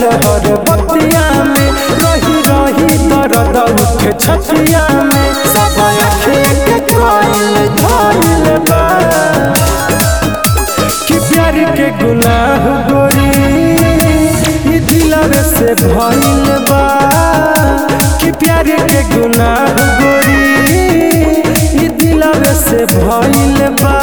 लागल हर बतिया में रही रही दर्द उठे छतिया में सब अखे के कोइल धइल बा कि प्यार के गुनाह गोरी ई दिलवे से भइल बा कि प्यार के गुनाह गोरी ई दिलवे से भइल बा।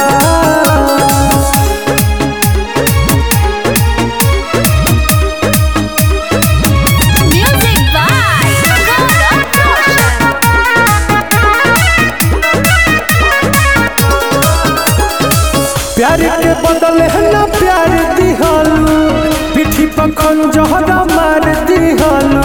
प्यार के बदले ना प्यार दिहलू पीठी पर खंजर मार दिहलू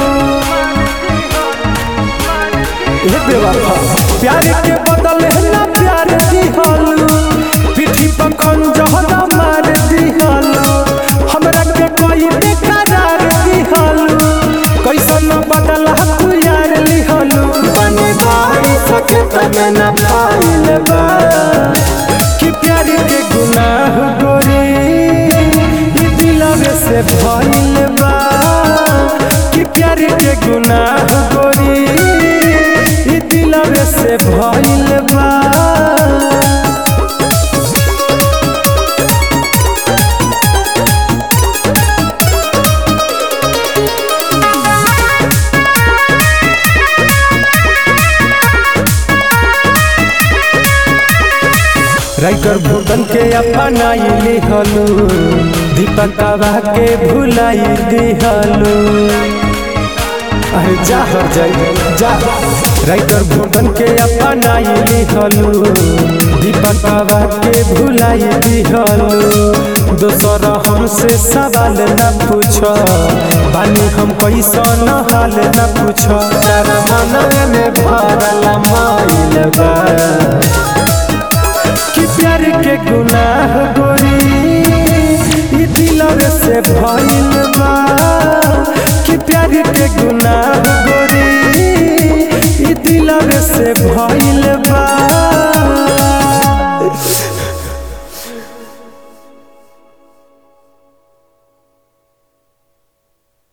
हे बेवफा प्यार के बदले ना प्यार दिहलू पीठी पर खंजर मार दिहलू हमरा के कोई बेकरार दिहलू कैसन बदला तू यार लिहलू बने भाई सके तमे ना पाइल बा कि प्यार के गुनाह गोरी ई दिलवे से भइल बा कि प्यार के गुनाह गोरी ई दिलवे से भइल बा। राइटर भूतन के अपनाई लिहलू दीपकवा के भुलाई दिहलू अरे जा हर जाई जा राइटर भूतन के अपनाई लिहलू दीपकवा के भुलाई दिहलू दोसर हमसे सवाल न पूछो बानी हम कैसन हाल न पूछो तारा मन में भरल माइल बा कि प्यार के गुनाह गोरी ई दिलवे से भइल बा कि प्यार के गुनाह गोरी ई दिलवे से भइल बा।